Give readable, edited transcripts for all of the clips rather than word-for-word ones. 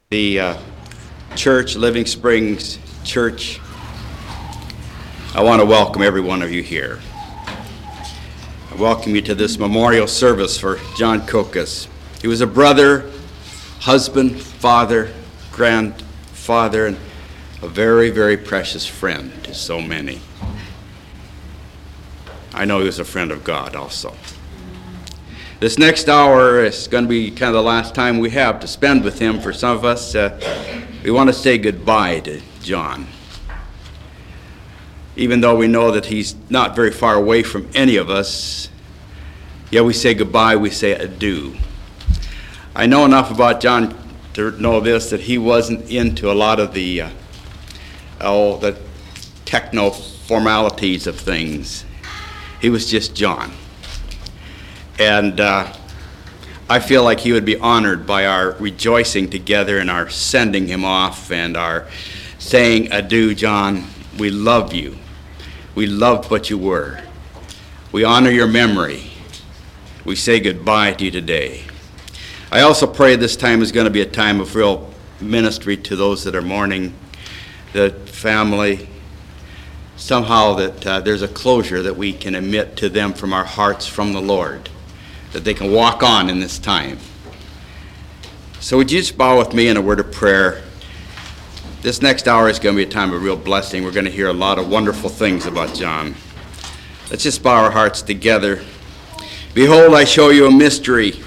The church, Living Springs Church, I want to welcome every one of you here. I welcome you to this memorial service for John Kokas. He was a brother, husband, father, grandfather, and a very, very precious friend to so many. I know he was a friend of God also. This next hour is going to be kind of the last time we have to spend with him. For some of us, we want to say goodbye to John. Even though we know that he's not very far away from any of us, yeah, we say goodbye, we say adieu. I know enough about John to know this, that he wasn't into a lot of the techno formalities of things. He was just John. And I feel like he would be honored by our rejoicing together and our sending him off and our saying, adieu, John, we love you. We loved what you were. We honor your memory. We say goodbye to you today. I also pray this time is going to be a time of real ministry to those that are mourning, the family. Somehow that there's a closure that we can emit to them from our hearts from the Lord, that they can walk on in this time. So would you just bow with me in a word of prayer? This next hour is going to be a time of real blessing. We're going to hear a lot of wonderful things about John. Let's just bow our hearts together. Behold, I show you a mystery.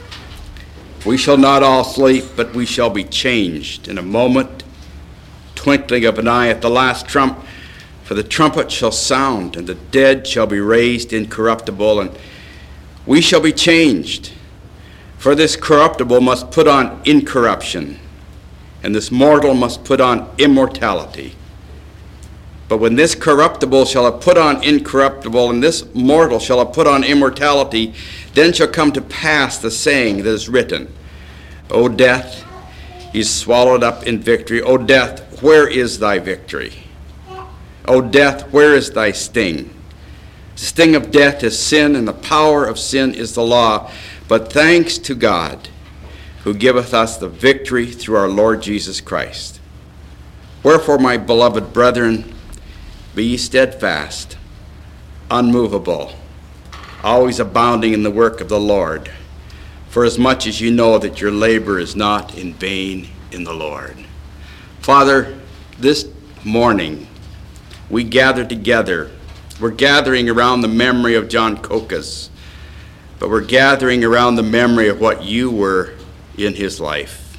We shall not all sleep, but we shall be changed in a moment, twinkling of an eye, at the last trump. For the trumpet shall sound, and the dead shall be raised incorruptible, and we shall be changed. For this corruptible must put on incorruption, and this mortal must put on immortality. But when this corruptible shall have put on incorruptible, and this mortal shall have put on immortality, then shall come to pass the saying that is written, O death, he is swallowed up in victory. O death, where is thy victory? O death, where is thy sting? The sting of death is sin, and the power of sin is the law. But thanks to God, who giveth us the victory through our Lord Jesus Christ. Wherefore, my beloved brethren, be ye steadfast, unmovable, always abounding in the work of the Lord, for as much as you know that your labor is not in vain in the Lord. Father, this morning we gather together. We're gathering around the memory of John Kokas, but we're gathering around the memory of what you were in his life.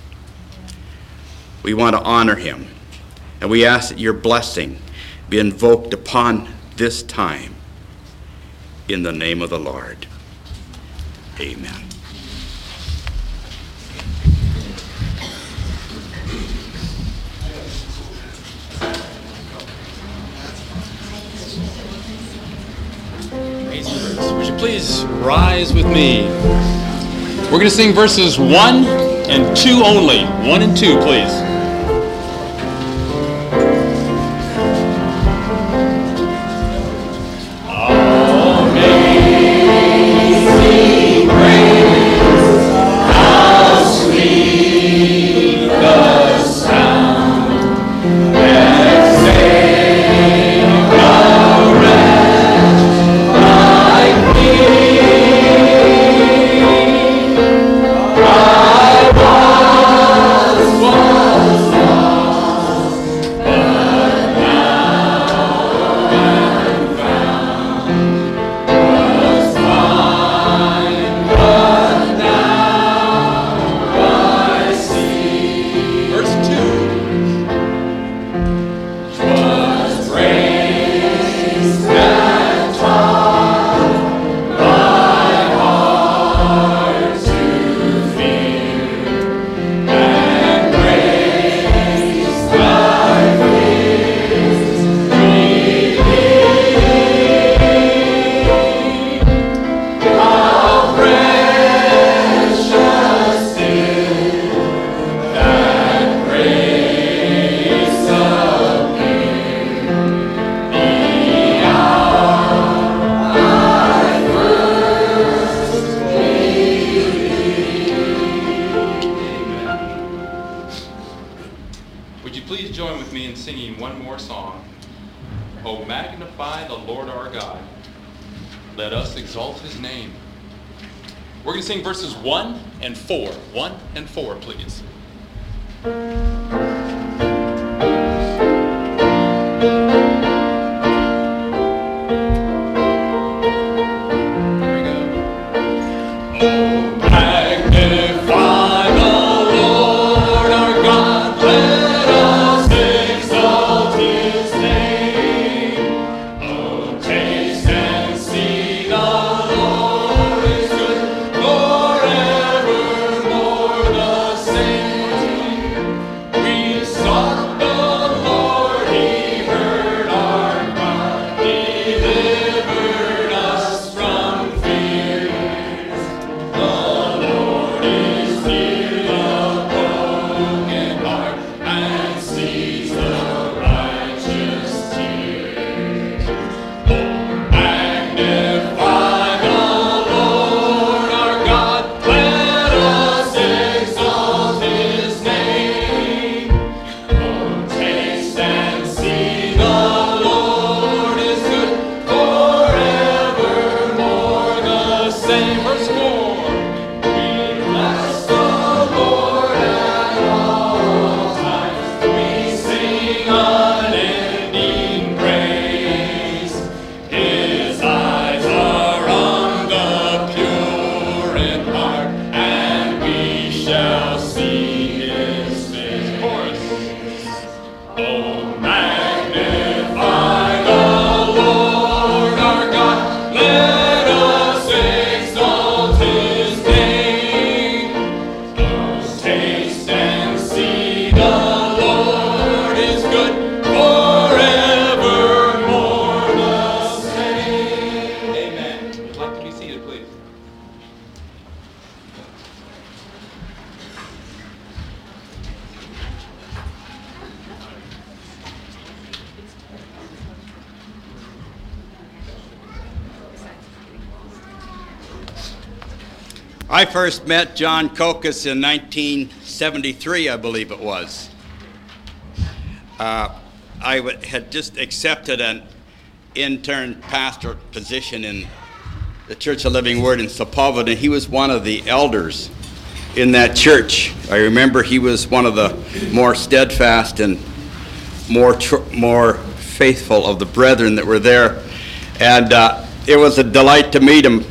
We want to honor him, and we ask that your blessing be invoked upon this time in the name of the Lord. Amen. Would you please rise with me? We're going to sing verses 1 and 2 only. 1 and 2, please. I was please join with me in singing one more song? Oh, magnify the Lord our God. Let us exalt his name. We're going to sing verses 1 and 4. 1 and 4, please. I first met John Kokas in 1973, I believe it was. Had just accepted an intern pastor position in the Church of Living Word in Sepulveda, and he was one of the elders in that church. I remember he was one of the more steadfast and more faithful of the brethren that were there, and it was a delight to meet him.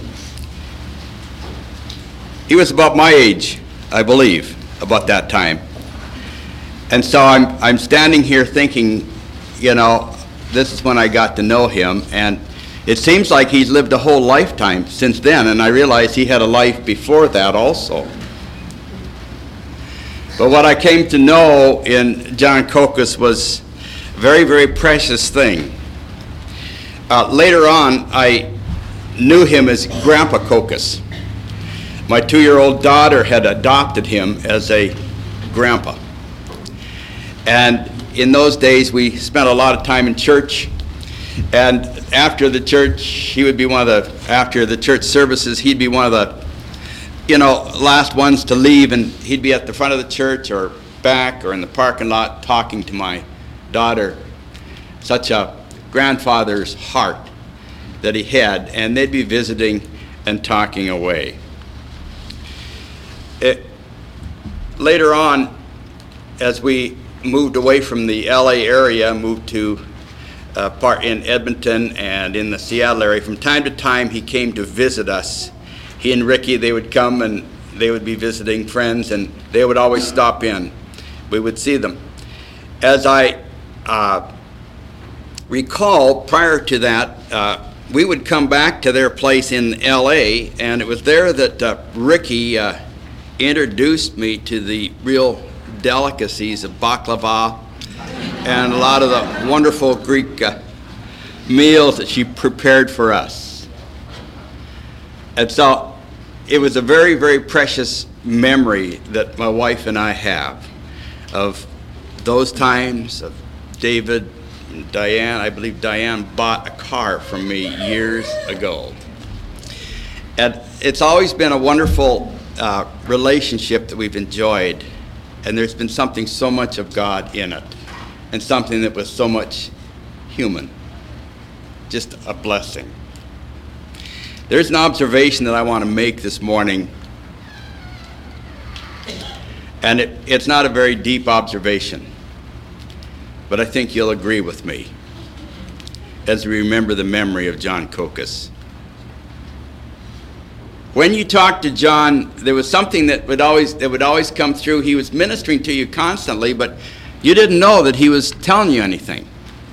He was about my age, I believe, about that time. And so I'm standing here thinking, you know, this is when I got to know him, and it seems like he's lived a whole lifetime since then, and I realize he had a life before that also. But what I came to know in John Kokas was a very, very precious thing. Later on, I knew him as Grandpa Kokas. My 2-year-old daughter had adopted him as a grandpa. And in those days, we spent a lot of time in church. And after the church, he would be after the church services, he'd be one of the, last ones to leave, and he'd be at the front of the church or back or in the parking lot talking to my daughter. Such a grandfather's heart that he had, and they'd be visiting and talking away. Later on, as we moved away from the LA area, moved to part in Edmonton and in the Seattle area, from time to time he came to visit us. He and Ricky, they would come and they would be visiting friends, and they would always stop in. We would see them. As I recall, prior to that, we would come back to their place in LA, and it was there that Ricky introduced me to the real delicacies of baklava and a lot of the wonderful Greek meals that she prepared for us. And so it was a very, very precious memory that my wife and I have of those times, of David and Diane. I believe Diane bought a car from me years ago. And it's always been a wonderful relationship that we've enjoyed, and there's been so much of God in it. and something that was so much human. Just a blessing. There's an observation that I want to make this morning, and it's not a very deep observation, but I think you'll agree with me as we remember the memory of John Kokos. When you talked to John, there was something that would always come through. He was ministering to you constantly, but you didn't know that he was telling you anything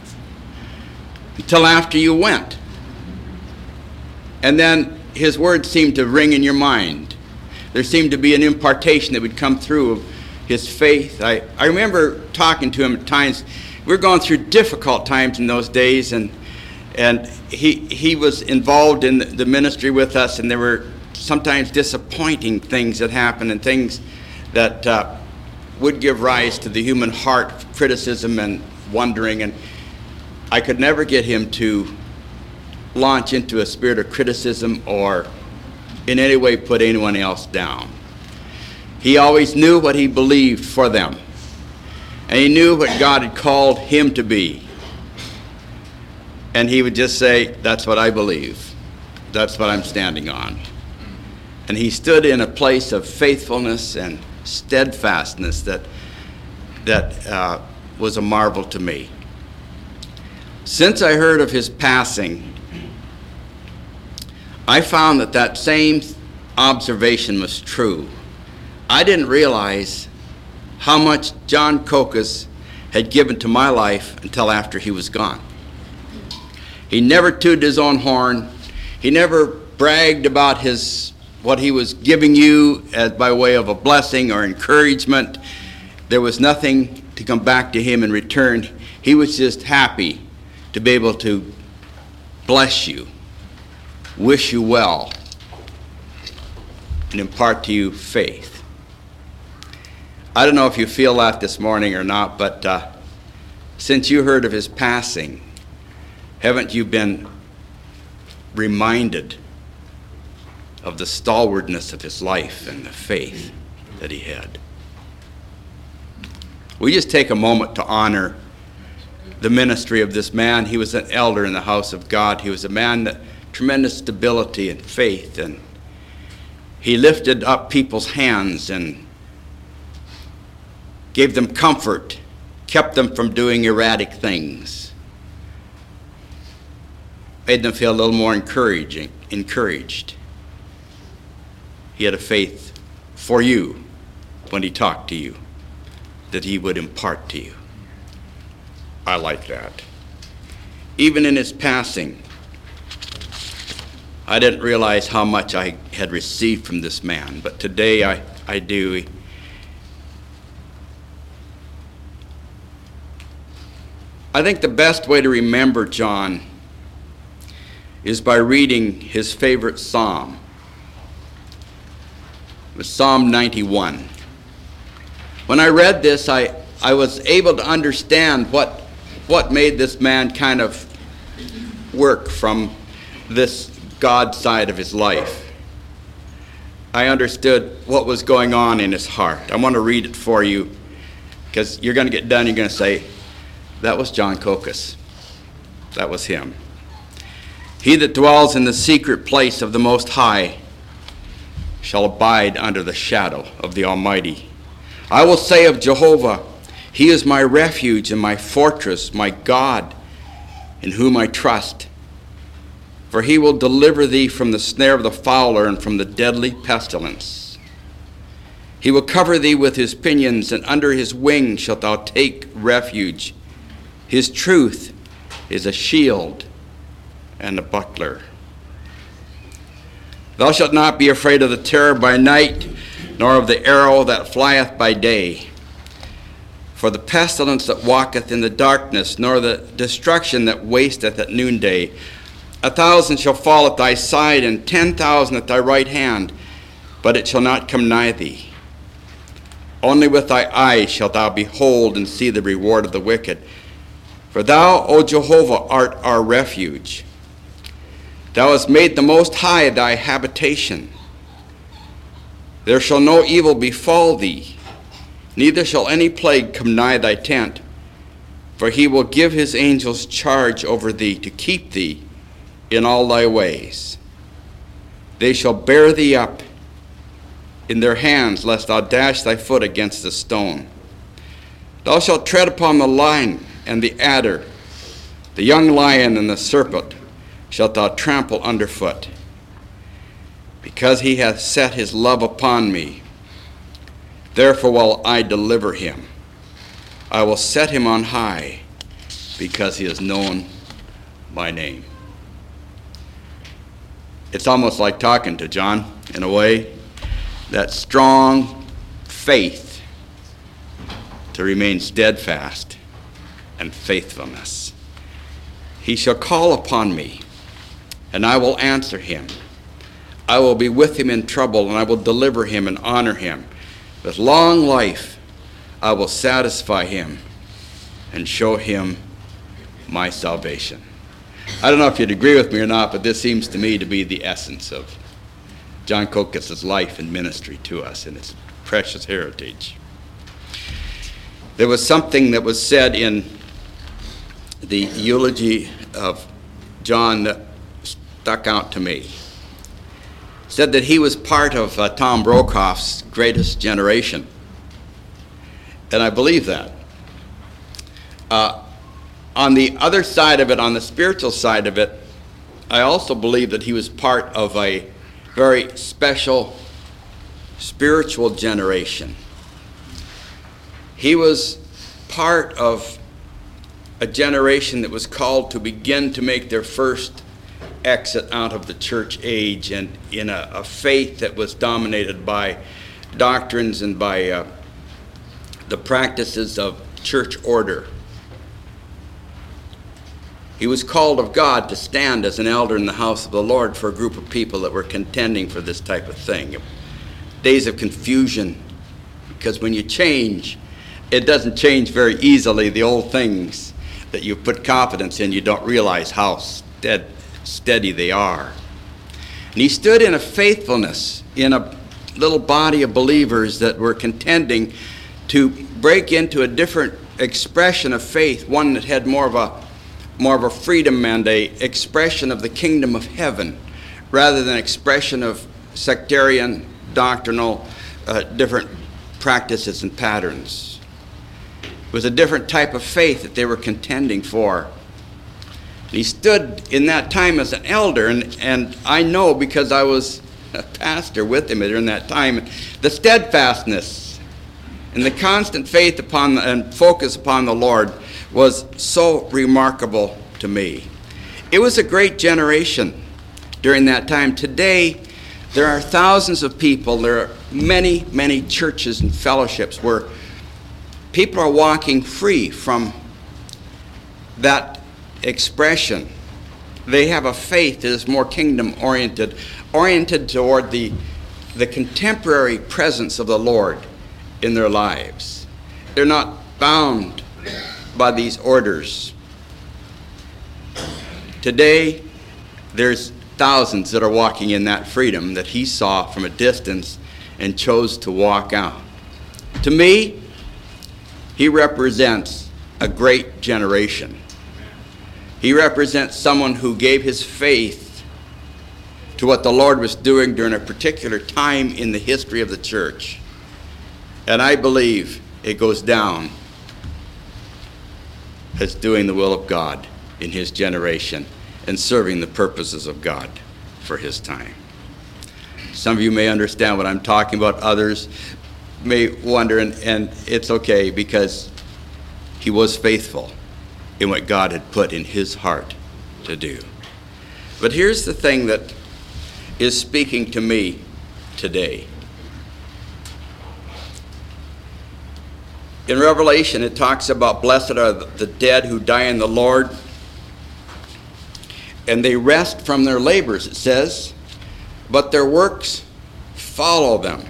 until after you went. And then his words seemed to ring in your mind. There seemed to be an impartation that would come through of his faith. I remember talking to him at times. We were going through difficult times in those days, and he was involved in the ministry with us, and there were sometimes disappointing things that happened and things that would give rise to the human heart, criticism and wondering. And I could never get him to launch into a spirit of criticism or in any way put anyone else down. He always knew what he believed for them, and he knew what God had called him to be. And he would just say, that's what I believe. That's what I'm standing on. And he stood in a place of faithfulness and steadfastness that was a marvel to me. Since I heard of his passing, I found that same observation was true. I didn't realize how much John Kokos had given to my life until after he was gone. He never tooted his own horn. He never bragged about what he was giving you as by way of a blessing or encouragement. There was nothing to come back to him in return. He was just happy to be able to bless you, wish you well, and impart to you faith. I don't know if you feel that this morning or not, but since you heard of his passing, haven't you been reminded of the stalwartness of his life and the faith that he had? We just take a moment to honor the ministry of this man. He was an elder in the house of God. He was a man that tremendous stability and faith, and he lifted up people's hands and gave them comfort, kept them from doing erratic things, made them feel a little more encouraged. He had a faith for you when he talked to you, that he would impart to you. I like that. Even in his passing, I didn't realize how much I had received from this man, but today I do. I think the best way to remember John is by reading his favorite psalm. It was Psalm 91. When I read this, I was able to understand what made this man kind of work from this God side of his life. I understood what was going on in his heart. I want to read it for you, because you're going to get done, you're going to say, that was John Kokos. That was him. He that dwells in the secret place of the Most High shall abide under the shadow of the Almighty. I will say of Jehovah, he is my refuge and my fortress, my God, in whom I trust. For he will deliver thee from the snare of the fowler and from the deadly pestilence. He will cover thee with his pinions, and under his wings shalt thou take refuge. His truth is a shield and a buckler. Thou shalt not be afraid of the terror by night, nor of the arrow that flieth by day. For the pestilence that walketh in the darkness, nor the destruction that wasteth at noonday. 1,000 shall fall at thy side, and 10,000 at thy right hand, but it shall not come nigh thee. Only with thy eyes shalt thou behold and see the reward of the wicked. For thou, O Jehovah, art our refuge. Thou hast made the Most High thy habitation. There shall no evil befall thee, neither shall any plague come nigh thy tent. For he will give his angels charge over thee to keep thee in all thy ways. They shall bear thee up in their hands, lest thou dash thy foot against a stone. Thou shalt tread upon the lion and the adder, the young lion and the serpent shalt thou trample underfoot. Because he hath set his love upon me, therefore will I deliver him. I will set him on high, because he has known my name. It's almost like talking to John, in a way. That strong faith to remain steadfast and faithfulness. He shall call upon me, and I will answer him. I will be with him in trouble, and I will deliver him and honor him. With long life I will satisfy him and show him my salvation. I don't know if you'd agree with me or not, but this seems to me to be the essence of John Kokas's life and ministry to us and its precious heritage. There was something that was said in the eulogy of John that stuck out to me. Said that he was part of Tom Brokaw's greatest generation. And I believe that. On the other side of it, on the spiritual side of it, I also believe that he was part of a very special spiritual generation. He was part of a generation that was called to begin to make their first exit out of the church age, and in a faith that was dominated by doctrines and by the practices of church order. He was called of God to stand as an elder in the house of the Lord for a group of people that were contending for this type of thing. Days of confusion, because when you change, it doesn't change very easily. The old things that you put confidence in, you don't realize how steady they are. And he stood in a faithfulness in a little body of believers that were contending to break into a different expression of faith, one that had more of a freedom and a expression of the kingdom of heaven rather than expression of sectarian, doctrinal, different practices and patterns. It was a different type of faith that they were contending for. He stood in that time as an elder, and I know because I was a pastor with him during that time, the steadfastness and the constant faith upon and focus upon the Lord was so remarkable to me. It was a great generation during that time. Today, there are thousands of people, there are many, many churches and fellowships where people are walking free from that expression. They have a faith that is more kingdom-oriented, oriented toward the contemporary presence of the Lord in their lives. They're not bound by these orders. Today, there's thousands that are walking in that freedom that he saw from a distance and chose to walk out. To me, he represents a great generation. He represents someone who gave his faith to what the Lord was doing during a particular time in the history of the church. And I believe it goes down as doing the will of God in his generation and serving the purposes of God for his time. Some of you may understand what I'm talking about. Others may wonder, and it's okay because he was faithful in what God had put in his heart to do. But here's the thing that is speaking to me today. In Revelation, it talks about blessed are the dead who die in the Lord, and they rest from their labors, it says, but their works follow them.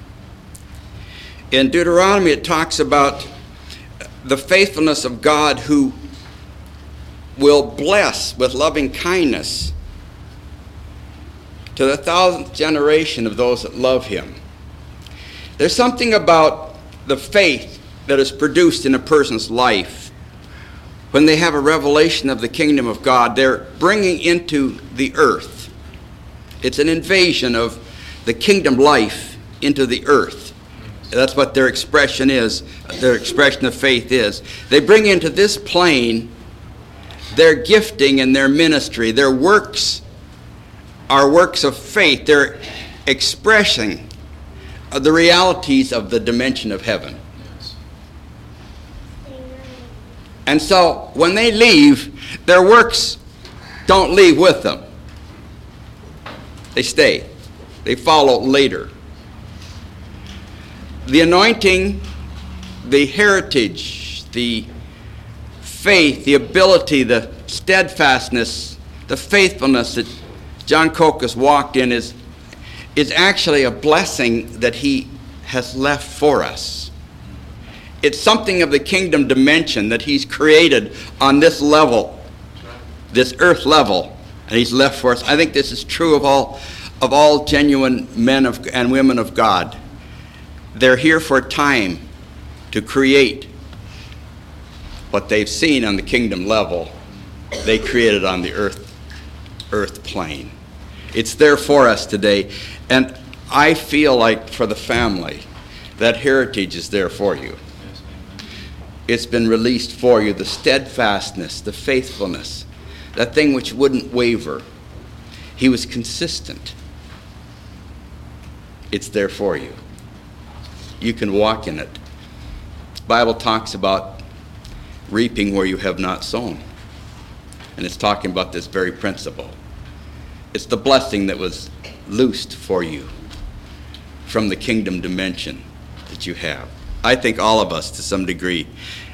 In Deuteronomy, it talks about the faithfulness of God who will bless with loving kindness to the 1,000th generation of those that love him. There's something about the faith that is produced in a person's life when they have a revelation of the kingdom of God, they're bringing into the earth. It's an invasion of the kingdom life into the earth. That's what their expression is, their expression of faith is. They bring into this plane their gifting and their ministry. Their works are works of faith. They're expressing the realities of the dimension of heaven. And so when they leave, their works don't leave with them. They stay. They follow later. The anointing, the heritage, the faith, the ability, the steadfastness, the faithfulness that John Coke has walked in is actually a blessing that he has left for us. It's something of the kingdom dimension that he's created on this level, this earth level, and he's left for us. I think this is true of all genuine men and women of God. They're here for a time to create what they've seen on the kingdom level. They created on the earth plane. It's there for us today, and I feel like for the family, that heritage is there for you. It's been released for you, the steadfastness, the faithfulness, that thing which wouldn't waver. He was consistent. It's there for you. You can walk in it. The Bible talks about reaping where you have not sown. And it's talking about this very principle. It's the blessing that was loosed for you from the kingdom dimension that you have. I think all of us, to some degree,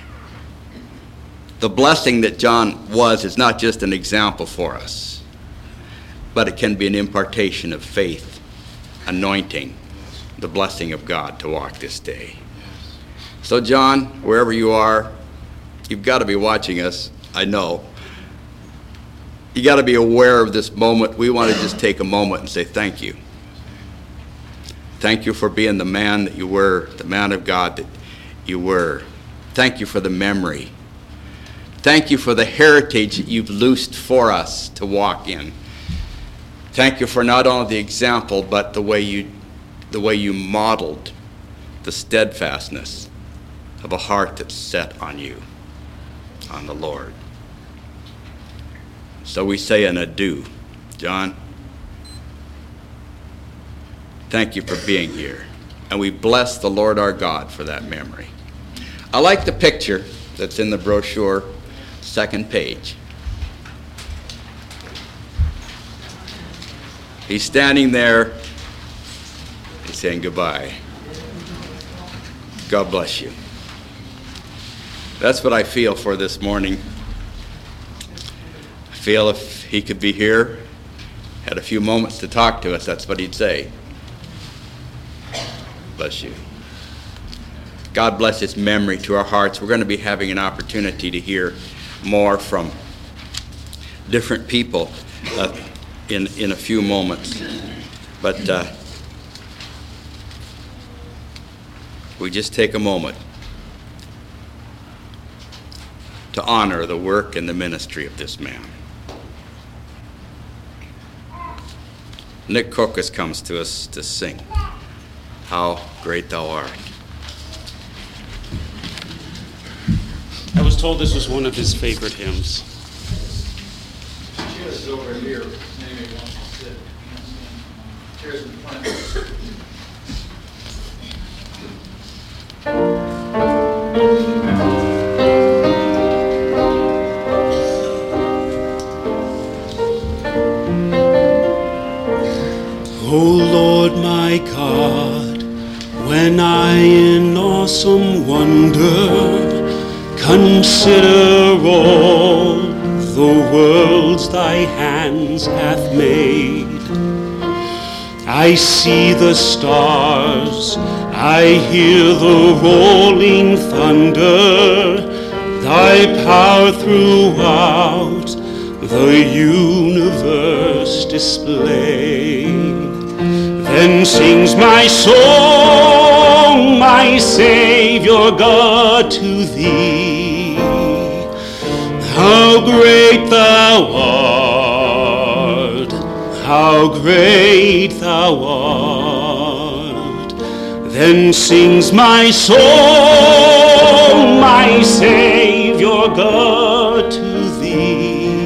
the blessing that John was is not just an example for us, but it can be an impartation of faith, anointing, the blessing of God to walk this day. So John, wherever you are, you've got to be watching us, I know. You got to be aware of this moment. We want to just take a moment and say thank you. Thank you for being the man that you were, the man of God that you were. Thank you for the memory. Thank you for the heritage that you've loosed for us to walk in. Thank you for not only the example, but the way you modeled the steadfastness of a heart that's set on you, on the Lord. So we say an adieu. John, thank you for being here. And we bless the Lord our God for that memory. I like the picture that's in the brochure, second page. He's standing there. He's saying goodbye. God bless you. That's what I feel for this morning. I feel if he could be here, had a few moments to talk to us, that's what he'd say. Bless you. God bless his memory to our hearts. We're going to be having an opportunity to hear more from different people in a few moments. But we just take a moment to honor the work and the ministry of this man. Nick Kokas comes to us to sing, How Great Thou Art. I was told this was one of his favorite hymns. Chairs over here, maybe wants to sit. Chairs in front. O Lord my God, when I in awesome wonder consider all the worlds thy hands hath made, I see the stars, I hear the rolling thunder, thy power throughout the universe displayed. Then sings my soul, my Savior God, to thee. thou art, how great thou art. Then sings my soul, my Savior God, to thee.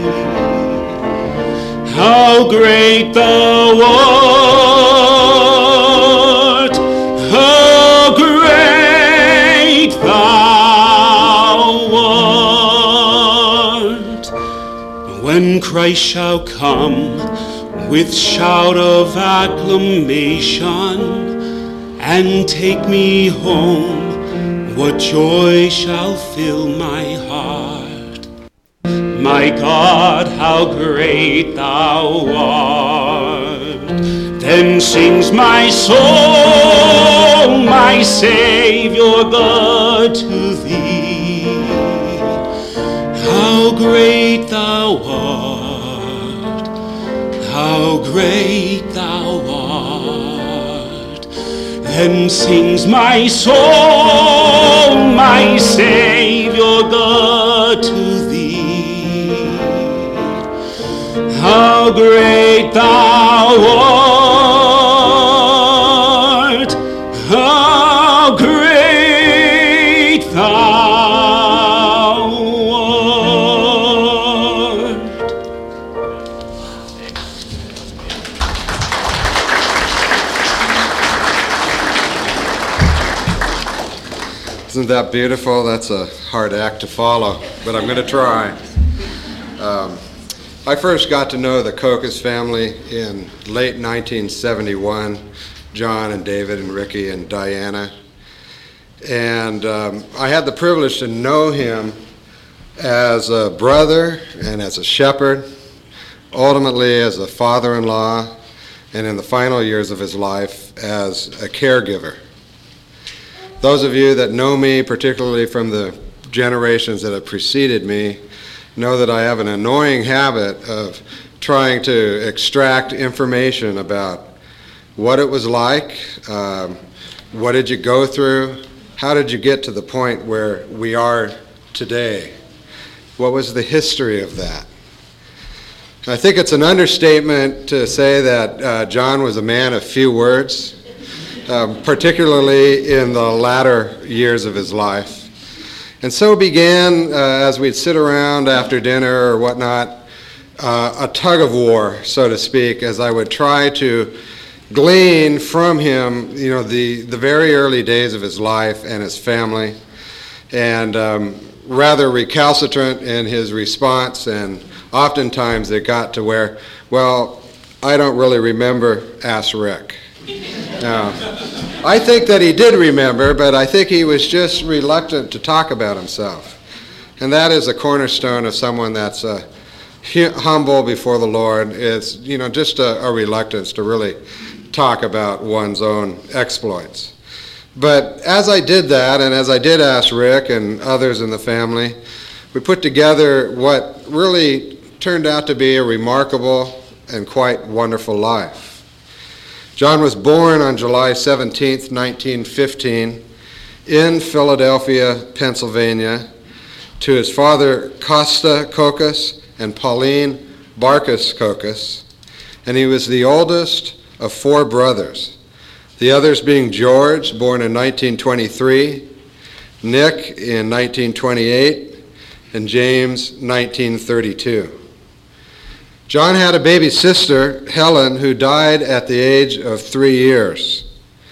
How great thou art, how great thou art. When Christ shall come with shout of acclamation and take me home, what joy shall fill my heart. My God, how great thou art. Then sings my soul, my Savior God, to thee. How great thou art, how great thou art. Then sings my soul, my Savior God, to thee. How great thou art, how great thou art. Isn't that beautiful? That's a hard act to follow, but I'm going to try. I first got to know the Kokas family in late 1971, John and David and Ricky and Diana. And I had the privilege to know him as a brother and as a shepherd, ultimately as a father-in-law, and in the final years of his life as a caregiver. Those of you that know me, particularly from the generations that have preceded me, know that I have an annoying habit of trying to extract information about what it was like, what did you go through, how did you get to the point where we are today, what was the history of that. I think it's an understatement to say that John was a man of few words, particularly in the latter years of his life. And so began, as we'd sit around after dinner or whatnot, a tug of war, so to speak, as I would try to glean from him, the very early days of his life and his family, and rather recalcitrant in his response, and oftentimes it got to where, well, I don't really remember, ask Rick. Now, I think that he did remember, but I think he was just reluctant to talk about himself. And that is a cornerstone of someone that's humble before the Lord. It's, just a reluctance to really talk about one's own exploits. But as I did that, and as I did ask Rick and others in the family, we put together what really turned out to be a remarkable and quite wonderful life. John was born on July 17th, 1915, in Philadelphia, Pennsylvania, to his father Costa Kokas and Pauline Barkas Kokas, and he was the oldest of four brothers, the others being George, born in 1923, Nick in 1928, and James 1932. John had a baby sister, Helen, who died at the age of 3 years.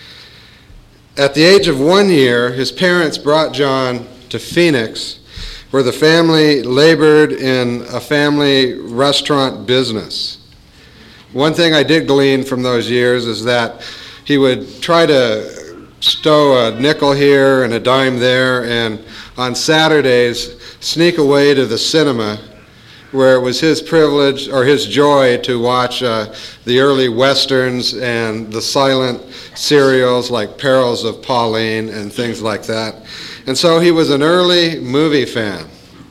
At the age of 1 year, his parents brought John to Phoenix, where the family labored in a family restaurant business. One thing I did glean from those years is that he would try to stow a nickel here and a dime there, and on Saturdays sneak away to the cinema, where it was his privilege or his joy to watch the early westerns and the silent serials like Perils of Pauline and things like that. And so he was an early movie fan.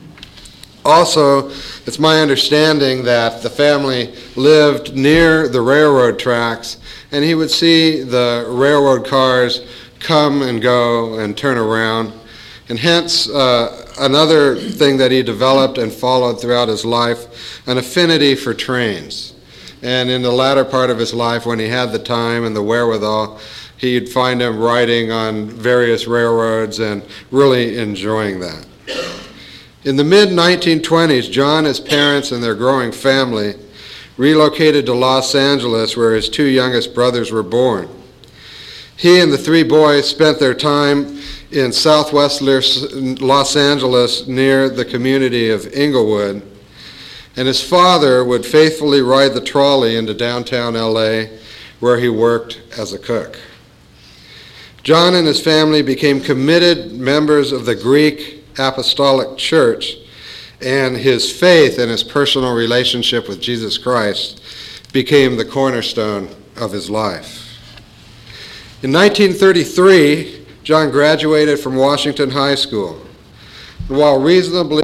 Also, it's my understanding that the family lived near the railroad tracks, and he would see the railroad cars come and go and turn around, and hence another thing that he developed and followed throughout his life, an affinity for trains. And in the latter part of his life, when he had the time and the wherewithal, he'd find him riding on various railroads and really enjoying that. In the mid-1920s, John, his parents, and their growing family relocated to Los Angeles, where his two youngest brothers were born. He and the three boys spent their time in southwest Los Angeles near the community of Inglewood, and his father would faithfully ride the trolley into downtown LA, where he worked as a cook. John and his family became committed members of the Greek Apostolic Church, and his faith and his personal relationship with Jesus Christ became the cornerstone of his life. In 1933, John graduated from Washington High School. While reasonably